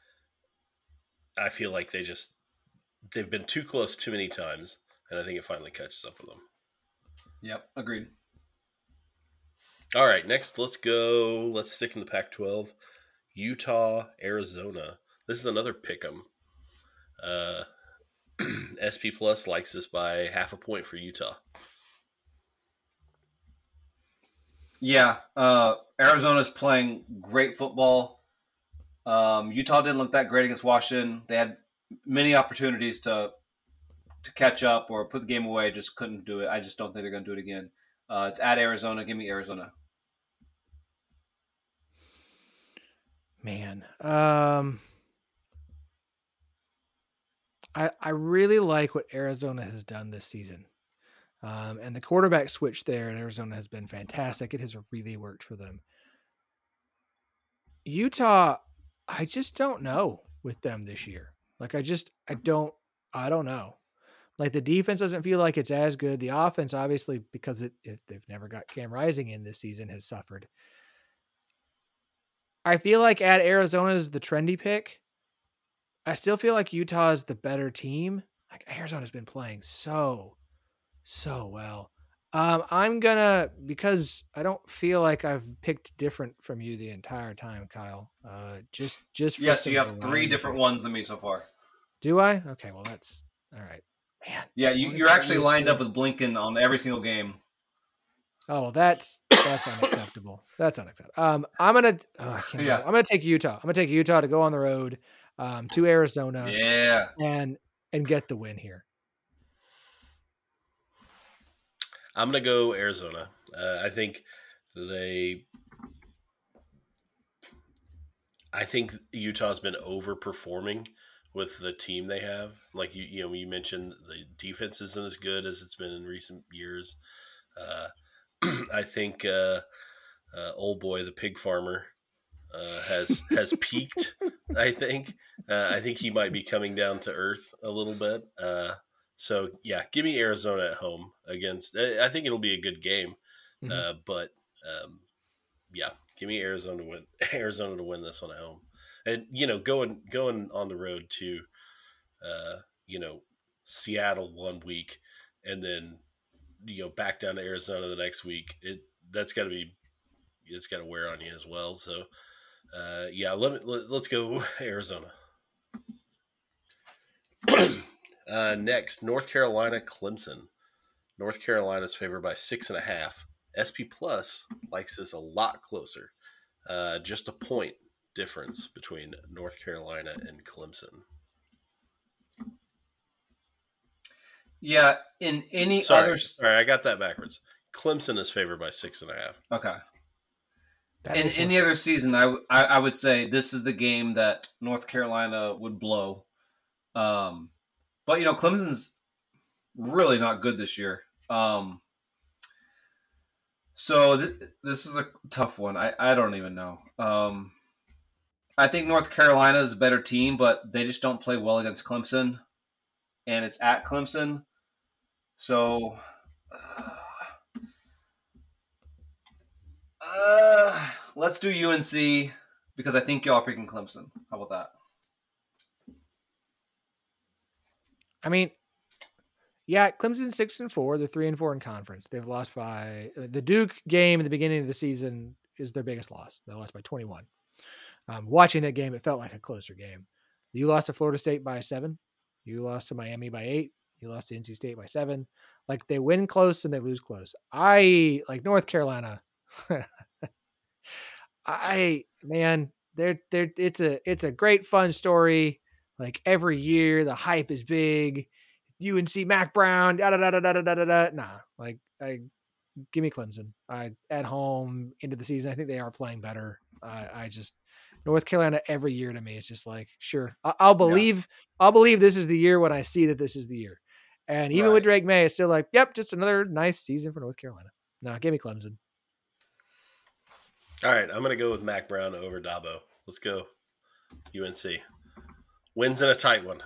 I feel like they just, they've been too close too many times. And I think it finally catches up with them. Yep, agreed. All right, next, let's go. Let's stick in the Pac twelve. Utah, Arizona. This is another pick 'em. Uh, S P Plus likes this by half a point for Utah. Yeah, uh, Arizona's playing great football. Um, Utah didn't look that great against Washington. They had many opportunities to to catch up or put the game away, just couldn't do it. I just don't think they're going to do it again. Uh, it's at Arizona. Give me Arizona. Man, um, I I really like what Arizona has done this season, um, and the quarterback switch there in Arizona has been fantastic. It has really worked for them. Utah, I just don't know with them this year. Like I just I don't I don't know. Like the defense doesn't feel like it's as good. The offense, obviously, because it, it they've never got Cam Rising in this season, has suffered. I feel like at Arizona is the trendy pick. I still feel like Utah is the better team. Like Arizona's been playing so, so well. Um, I'm gonna, because I don't feel like I've picked different from you the entire time, Kyle. Uh, just, just yes, yeah, so you have three different ones than me so far. Do I? Okay, well that's all right, man. Yeah, you, you're actually lined up with Blinken on every single game. Oh, well, that's that's unacceptable. That's unacceptable. Um, I'm gonna, oh, I can't yeah. I'm gonna take Utah. I'm gonna take Utah to go on the road, um, to Arizona. Yeah, and and get the win here. I'm gonna go Arizona. Uh, I think they. I think Utah's been overperforming with the team they have. Like you, you know, you mentioned the defense isn't as good as it's been in recent years. Uh, I think uh, uh, old boy, the pig farmer, uh, has has peaked. I think. Uh, I think he might be coming down to earth a little bit. Uh, so yeah, give me Arizona at home against. I think it'll be a good game, mm-hmm. uh, but um, yeah, give me Arizona to win. Arizona to win this one at home, and you know, going going on the road to, uh, you know, Seattle one week, and then. You know, back down to Arizona the next week. It that's got to be, it's got to wear on you as well. So, uh, yeah, let me let, let's go Arizona. uh, next, North Carolina, Clemson. North Carolina's favored by six and a half. S P Plus likes this a lot closer. Uh, just a point difference between North Carolina and Clemson. Yeah, in any sorry, other... Sorry, I got that backwards. Clemson is favored by six and a half. Okay. That in any other season, I, I, I would say this is the game that North Carolina would blow. Um, but, you know, Clemson's really not good this year. Um, so th- this is a tough one. I, I don't even know. Um, I think North Carolina is a better team, but they just don't play well against Clemson, and it's at Clemson. So, uh, uh, let's do U N C because I think y'all are picking Clemson. How about that? I mean, yeah, Clemson's six and four. They're three and four in conference. They've lost by the Duke game at the beginning of the season is their biggest loss. They lost by twenty-one. Um, watching that game, it felt like a closer game. You lost to Florida State by seven. You lost to Miami by eight. You lost to N C State by seven. Like they win close and they lose close. I like North Carolina. I man, they're they're it's a it's a great fun story. Like every year, the hype is big. U N C Mac Brown, da da da da da da da da. Nah, like I give me Clemson. I at home into the season. I think they are playing better. I I just North Carolina every year to me. It's just like sure, I, I'll believe. Yeah. I'll believe this is the year when I see that this is the year. And even right. with Drake May, it's still like, yep, just another nice season for North Carolina. No, give me Clemson. All right, I'm going to go with Mac Brown over Dabo. Let's go U N C. Wins in a tight one.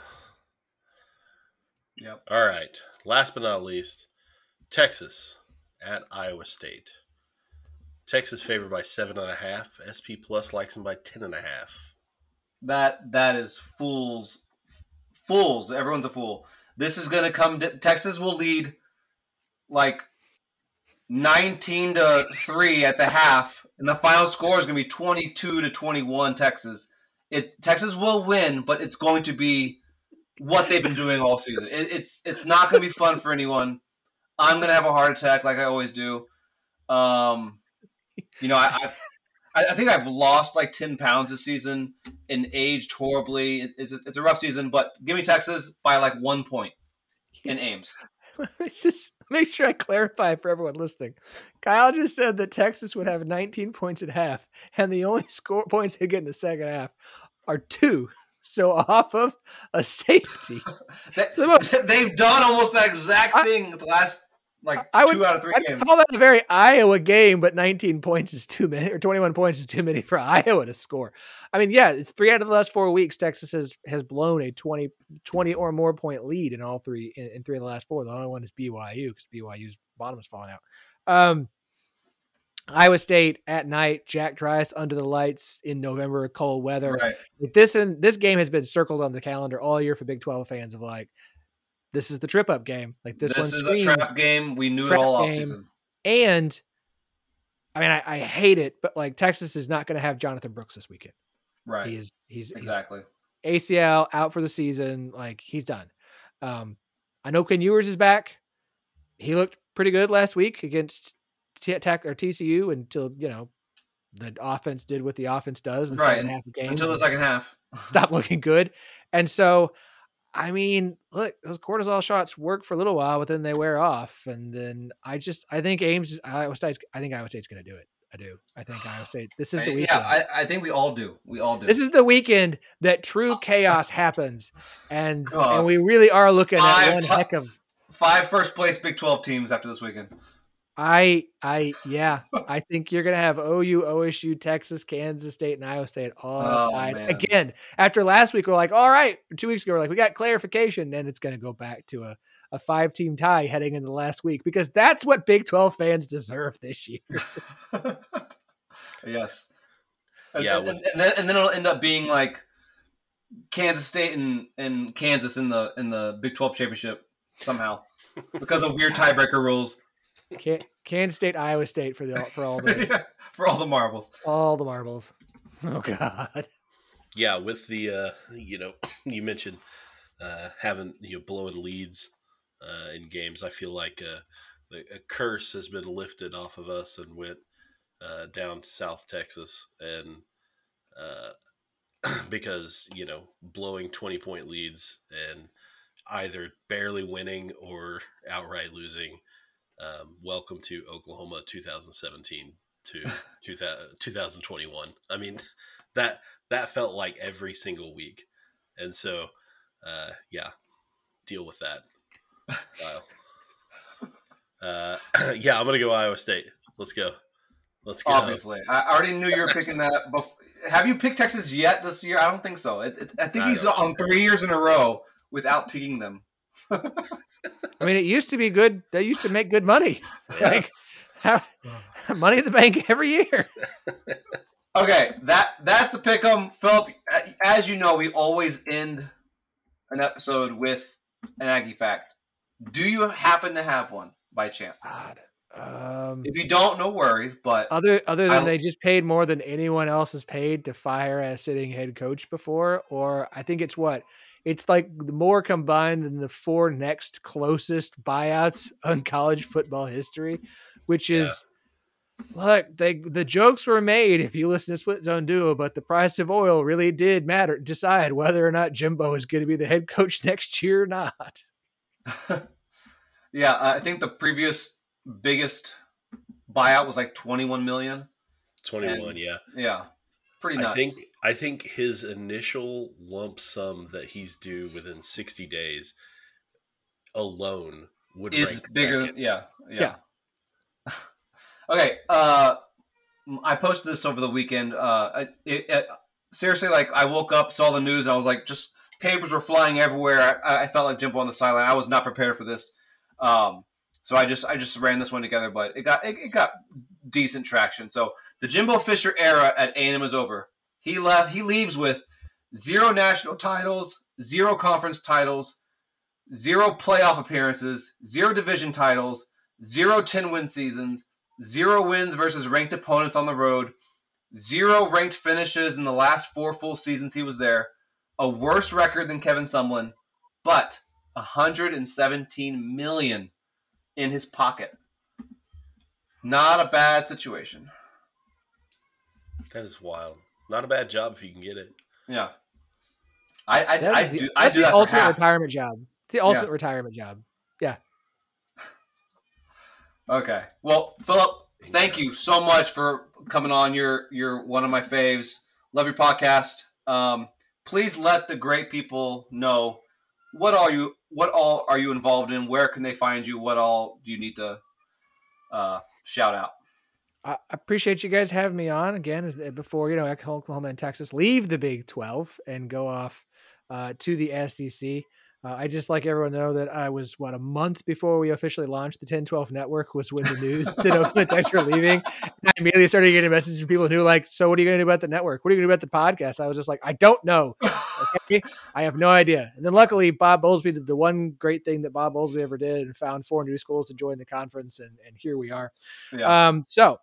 Yep. All right, last but not least, Texas at Iowa State. Texas favored by seven and a half. S P Plus likes them by ten and a half. That that is fools, fools. Everyone's a fool. This is going to come. To, Texas will lead like nineteen to three at the half, and the final score is going to be twenty-two to twenty-one. Texas. It Texas will win, but it's going to be what they've been doing all season. It, it's it's not going to be fun for anyone. I'm going to have a heart attack like I always do. Um, you know, I, I I think I've lost like ten pounds this season and aged horribly. It, it's a, it's a rough season, but give me Texas by like one point in Ames. Just make sure I clarify for everyone listening. Kyle just said that Texas would have nineteen points at half, and the only score points they get in the second half are two. So off of a safety. they, they've done almost that exact thing I, the last like I two would, out of three I'd games. Call that a very Iowa game, but nineteen points is too many, or twenty-one points is too many for Iowa to score. I mean, yeah, it's three out of the last four weeks. Texas has has blown a twenty, twenty or more point lead in all three in, in three of the last four. The only one is B Y U because B Y U's bottom is falling out. Um, Iowa State at night, Jack Trice under the lights in November, cold weather. Right. This and this game has been circled on the calendar all year for Big twelve fans of like, this is the trip up game. Like this, this one is a trap game. We knew it all off season. And I mean, I, I hate it, but like Texas is not going to have Jonathan Brooks this weekend. Right. He is. He's exactly he's A C L out for the season. Like he's done. Um, I know Ken Ewers is back. He looked pretty good last week against Tech or T C U until, you know, the offense did what the offense does in the right. second half of games. Until the second half. Stopped looking good. And so, I mean, look, those cortisol shots work for a little while, but then they wear off. And then I just, I think Ames, Iowa State's, I think Iowa State's going to do it. I do. I think Iowa State, this is the weekend. Yeah, I, I think we all do. We all do. This is the weekend that true chaos happens. And, God. and we really are looking at one top, heck of. Five first place Big twelve teams after this weekend. I, I, yeah, I think you're going to have O U, O S U, Texas, Kansas State, and Iowa State all oh, tied man. again. After last week, we're like, all right, two weeks ago, we're like, we got clarification. And it's going to go back to a, a five team tie heading into the last week because that's what Big twelve fans deserve this year. Yes. Yeah. And, and, and, then, and then it'll end up being like Kansas State and, and Kansas in the, in the Big twelve championship somehow because of weird tiebreaker rules. Kansas State, Iowa State for the for all the yeah, for all the marbles, all the marbles. Oh God! Yeah, with the uh, you know, you mentioned uh, having you know blowing leads uh, in games. I feel like uh, the, a curse has been lifted off of us and went uh, down to South Texas, and uh, because you know blowing twenty point leads and either barely winning or outright losing. Um, welcome to Oklahoma twenty seventeen to two thousand twenty-one. I mean, that that felt like every single week. And so, uh, yeah, deal with that. Wow. Uh, yeah, I'm gonna go Iowa State. Let's go. Let's go. Obviously, I already knew you were picking that. Before. Have you picked Texas yet this year? I don't think so. It, it, I think I he's on three years in a row without picking them. I mean, it used to be good. They used to make good money. Yeah. Like have, money in the bank every year. Okay, that that's the pick 'em. Philip, as you know, we always end an episode with an Aggie fact. Do you happen to have one by chance? God. Um, if you don't, no worries. But other other than I, they just paid more than anyone else has paid to fire a sitting head coach before, or I think it's what it's like more combined than the four next closest buyouts on college football history, which is yeah. look they the jokes were made if you listen to Split Zone Duo, but the price of oil really did matter decide whether or not Jimbo is going to be the head coach next year or not. yeah, I think the previous biggest buyout was like twenty-one million. twenty-one, and, yeah. Yeah. Pretty nuts. I think I think his initial lump sum that he's due within sixty days alone would is rank bigger second. than yeah. Yeah. yeah. Okay, uh I posted this over the weekend. Uh it, it, seriously, like I woke up, saw the news, and I was like, just papers were flying everywhere. I, I felt like Jimbo on the sideline. I was not prepared for this. Um So I just I just ran this one together, but it got it, it got decent traction. So the Jimbo Fisher era at A and M is over. He left. He leaves with zero national titles, zero conference titles, zero playoff appearances, zero division titles, zero ten-win seasons, zero wins versus ranked opponents on the road, zero ranked finishes in the last four full seasons he was there, a worse record than Kevin Sumlin, but one hundred seventeen million dollars in his pocket. Not a bad situation. That is wild. Not a bad job if you can get it. Yeah. I I, I the, do I do the that ultimate for half. retirement job. It's the ultimate yeah. retirement job. Yeah. Okay. Well, Philip, thank you so much for coming on. You're you're one of my faves. Love your podcast. Um, please let the great people know what are you what all are you involved in? Where can they find you? What all do you need to uh, shout out? I appreciate you guys having me on again. Before, you know, Oklahoma and Texas leave the Big twelve and go off uh, to the S E C. Uh, I just like everyone to know that I was, what, a month before we officially launched the ten twelve network was when the news that Oklahoma and Texas were leaving. And I immediately started getting messages from people who were like, so what are you going to do about the network? What are you going to do about the podcast? I was just like, I don't know. Okay? I have no idea. And then luckily Bob Bowlesby did the one great thing that Bob Bowlesby ever did and found four new schools to join the conference. And, and here we are. Yeah. Um, so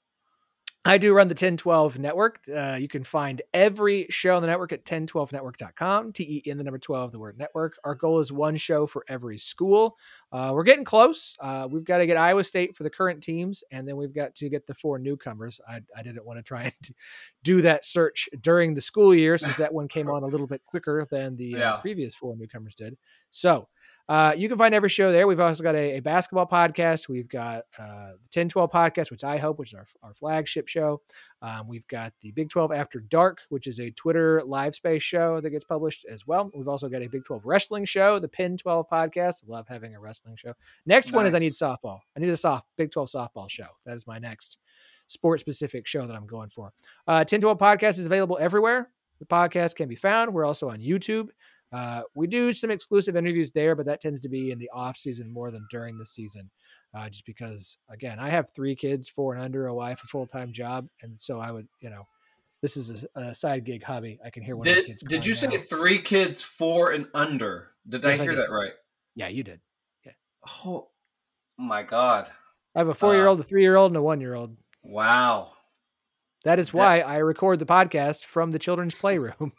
I do run the ten twelve network. Uh, you can find every show on the network at ten twelve network dot com. T E in the number twelve, the word network. Our goal is one show for every school. Uh, we're getting close. Uh, we've got to get Iowa State for the current teams, and then we've got to get the four newcomers. I, I didn't want to try and do that search during the school year since that one came on a little bit quicker than the yeah. uh, previous four newcomers did. So Uh, you can find every show there. We've also got a, a basketball podcast. We've got uh, the ten twelve podcast, which I hope, which is our, our flagship show. Um, we've got the Big twelve After Dark, which is a Twitter live space show that gets published as well. We've also got a Big twelve wrestling show, the Pin twelve podcast. Love having a wrestling show. Next nice. one is I need softball. I need a soft Big twelve softball show. That is my next sport specific show that I'm going for. Uh, ten twelve podcast is available everywhere. The podcast can be found. We're also on YouTube. Uh, we do some exclusive interviews there, but that tends to be in the off season more than during the season. Uh, just because, again, I have three kids, four and under, a wife, a full-time job. And so I would, you know, this is a, a side gig hobby. I can hear one did, of the kids. Did you now. say three kids, four and under? Did yes, I hear I did. that right? Yeah, you did. Yeah. Oh my God. I have a four-year-old, uh, a three-year-old, and a one-year-old. Wow. That is why that... I record the podcast from the children's playroom.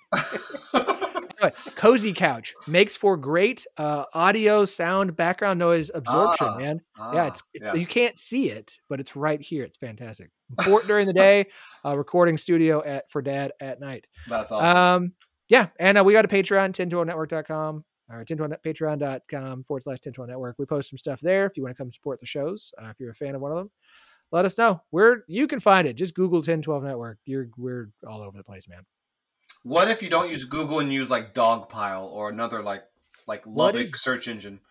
Cozy Couch makes for great uh, audio, sound, background noise absorption, ah, man. Ah, yeah, it's yes. You can't see it, but it's right here. It's fantastic. Port during the day, uh, recording studio at for dad at night. That's awesome. Um, yeah, and uh, we got a Patreon, ten twelve network dot com or ten twelve patreon dot com forward slash ten twelve network. We post some stuff there if you want to come support the shows. Uh, if you're a fan of one of them, let us know. Where you can find it. Just Google ten twelve network. You're we're all over the place, man. What if you don't use Google and use like Dogpile or another like like Lubbock is, search engine?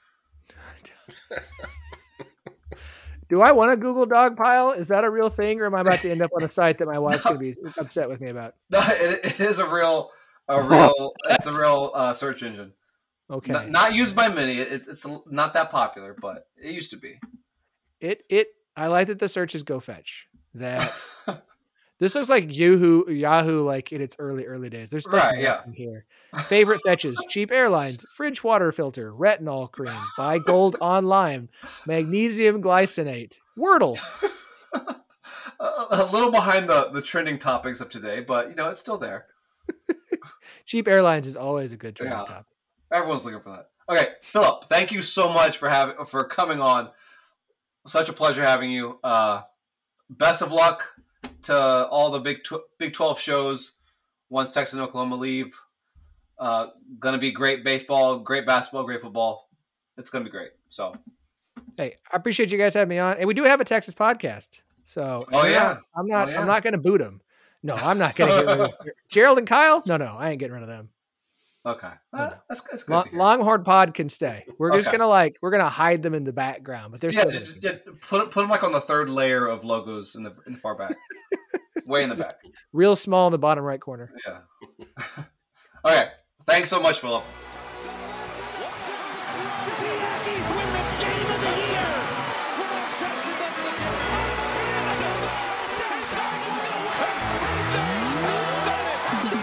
Do I want to Google dog pile? Is that a real thing, or am I about to end up on a site that my wife's No. going to be upset with me about? No, it, it is a real, a real, it's a real uh, search engine. Okay. Not, not used by many. It, it's not that popular, but it used to be. It it. I like that the searches go fetch. That this looks like Yahoo Yahoo like in its early early days. There's stuff Right, yeah. here. Favorite fetches: cheap airlines, fridge water filter, retinol cream, buy gold online, magnesium glycinate, Wordle. a, a little behind the the trending topics of today, but you know it's still there. Cheap airlines is always a good trending Yeah. topic. Everyone's looking for that. Okay, Philip, thank you so much for having for coming on. Such a pleasure having you. Uh, best of luck to all the Big tw- Big twelve shows once Texas and Oklahoma leave. Uh, gonna be great baseball, great basketball, great football. It's gonna be great. So, Hey, I appreciate you guys having me on, and we do have a Texas podcast. So, Oh, I'm yeah. not, I'm not, Oh, yeah. I'm not going to boot them. No, I'm not going to get rid of Gerald and Kyle. No, no, I ain't getting rid of them. okay, uh, that's that's good. Long, to hear. Longhorn Pod can stay. We're just Okay. gonna like we're gonna hide them in the background, but they're Yeah, still. just, gonna be- just put put them like on the third layer of logos in the in the far back, way in the back. real small in the bottom right corner. Yeah. Okay. Thanks so much, Philip.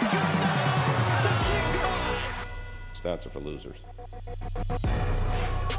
Stats are for losers.